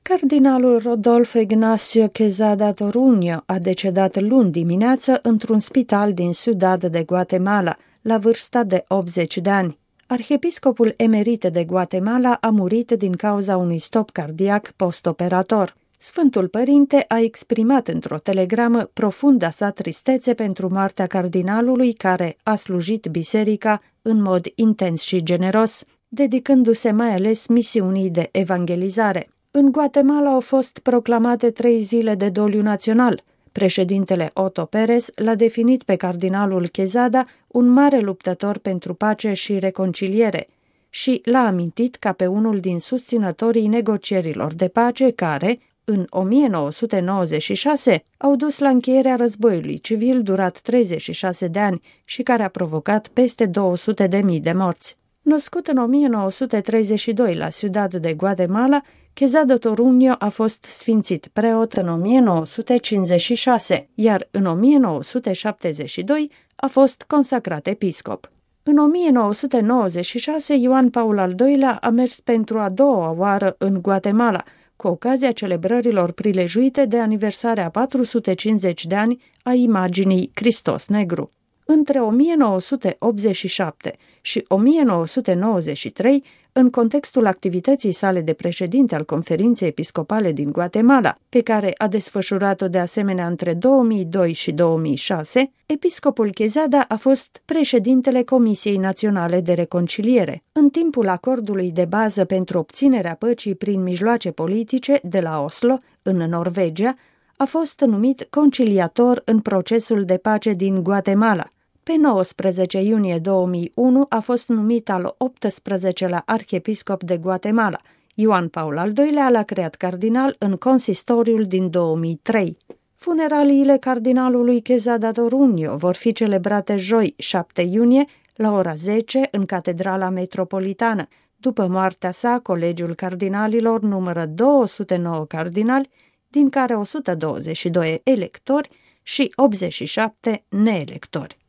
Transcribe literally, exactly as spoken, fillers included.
Cardinalul Rodolfo Ignacio Quezada Toruño a decedat luni dimineață într-un spital din Ciudad de Guatemala, la vârsta de optzeci de ani. Arhiepiscopul emerit de Guatemala a murit din cauza unui stop cardiac postoperator. Sfântul Părinte a exprimat într-o telegramă profunda sa tristețe pentru moartea cardinalului care a slujit biserica în mod intens și generos, dedicându-se mai ales misiunii de evangelizare. În Guatemala au fost proclamate trei zile de doliu național. Președintele Otto Pérez l-a definit pe cardinalul Quezada un mare luptător pentru pace și reconciliere și l-a amintit ca pe unul din susținătorii negocierilor de pace care, în o mie nouă sute nouăzeci și șase, au dus la încheierea războiului civil durat treizeci și șase de ani și care a provocat peste două sute de mii de morți. Născut în o mie nouă sute treizeci și doi la Ciudad de Guatemala, Quezada Toruño a fost sfințit preot în o mie nouă sute cincizeci și șase, iar în o mie nouă sute șaptezeci și doi a fost consacrat episcop. În o mie nouă sute nouăzeci și șase, Ioan Paul al doilea a mers pentru a doua oară în Guatemala, cu ocazia celebrărilor prilejuite de aniversarea a patru sute cincizeci de ani a imaginii Hristos Negru. Între o mie nouă sute optzeci și șapte și o mie nouă sute nouăzeci și trei, în contextul activității sale de președinte al Conferinței Episcopale din Guatemala, pe care a desfășurat-o de asemenea între două mii doi și două mii șase, episcopul Quezada a fost președintele Comisiei Naționale de Reconciliere. În timpul acordului de bază pentru obținerea păcii prin mijloace politice de la Oslo, în Norvegia, a fost numit conciliator în procesul de pace din Guatemala. Pe nouăsprezece iunie două mii unu a fost numit al optsprezecelea arhiepiscop de Guatemala. Ioan Paul al doilea l-a creat cardinal în consistoriul din două mii trei. Funeraliile cardinalului Quezada Toruño vor fi celebrate joi, șapte iunie, la ora zece, în Catedrala Metropolitană. După moartea sa, Colegiul Cardinalilor numără două sute nouă cardinali, din care o sută douăzeci și doi electori și optzeci și șapte neelectori.